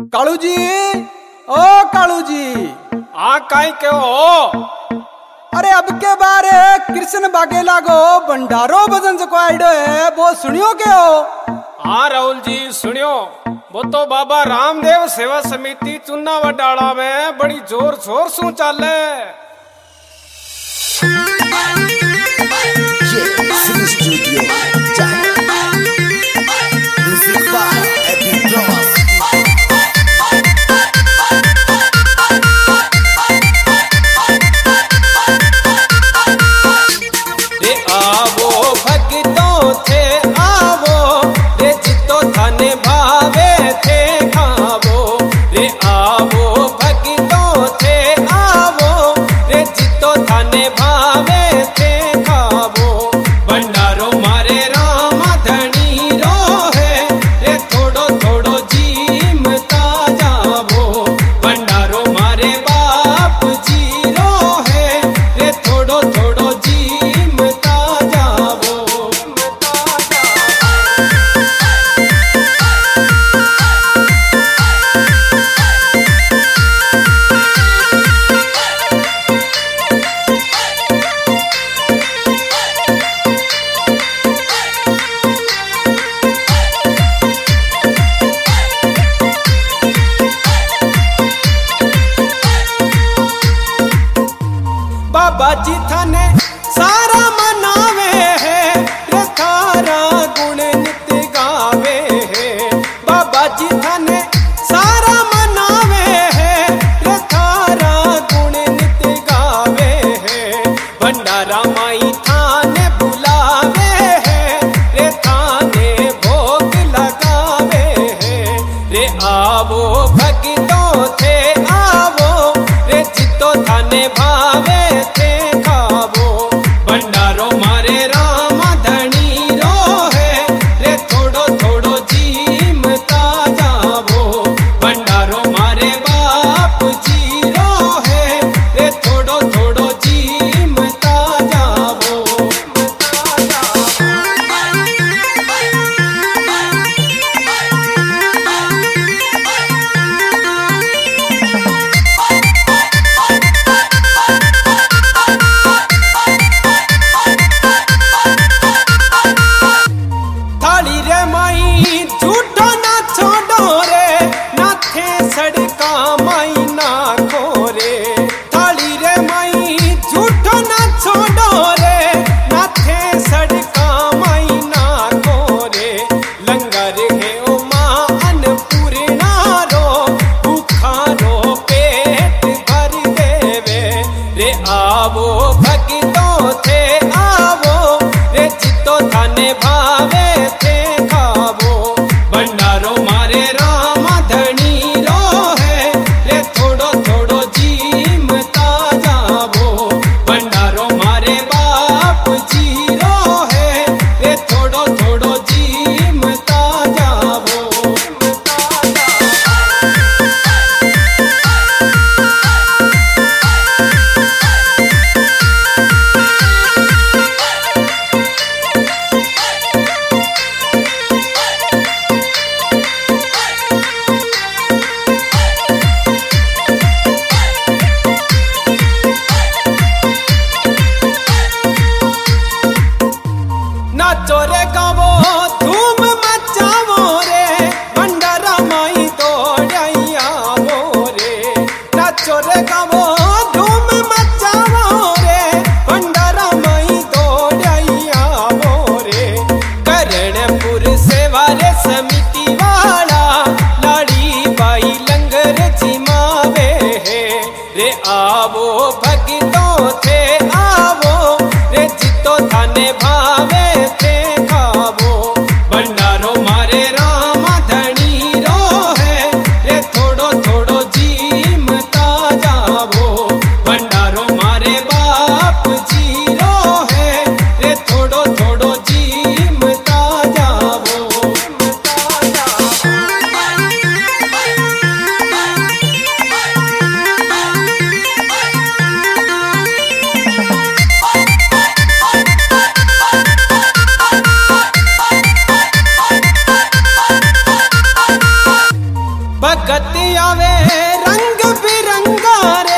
कालू जी, ओ कालू जी। हाँ काई के हो? अरे अब के बारे कृष्ण बागेला को भंडारो भजन जो आइडो है वो सुनियो के हो? हाँ राहुल जी सुनियो। वो तो बाबा रामदेव सेवा समिति चुना वडाला में बड़ी जोर शोर सु चाले। बाबा जी थाने सारा मनावे है, रे थारा गुण नित्य गावे है। बाबा जी थाने सारा मनावे है, रे थारा गुण नित्य गावे है। भंडारा माई थाने बुलावे है, रे थाने भोग लगावे है। रे आवो भक्तों थे आवो, रे जितो थाने भावे आवो भक्तों थे आवो, रे जितो थाने भावे थे खावो। भंडारो मारे राम धनी रो है, रे थोड़ो थोड़ो जीमता जावो। भंडारो मारे बाप जी रो है, रे थोड़ो थोड़ो जीमता जावो। नाचो रे गावो धूम मचावो रे, भंडारा माई दौड़ाइयावो रे। नाचो रे गावो धूम मचावो रे, भंडारा माई दौड़ाइयावो रे। करणपुर सेवा रे समिति वाला, लाड़ी बाई लंगर जिमावे है। रे आवो भक्तों थे आवो, रे जितो थाने भावे थे खावो। भंडारो मारे राम धनी रो है, रे थोड़ो थोड़ो जीमता जावो। भंडारो मारे बाप जी रो है, रे थोड़ो थोड़ो जीमता जावो। भगत आवे रंग बिरंगा रे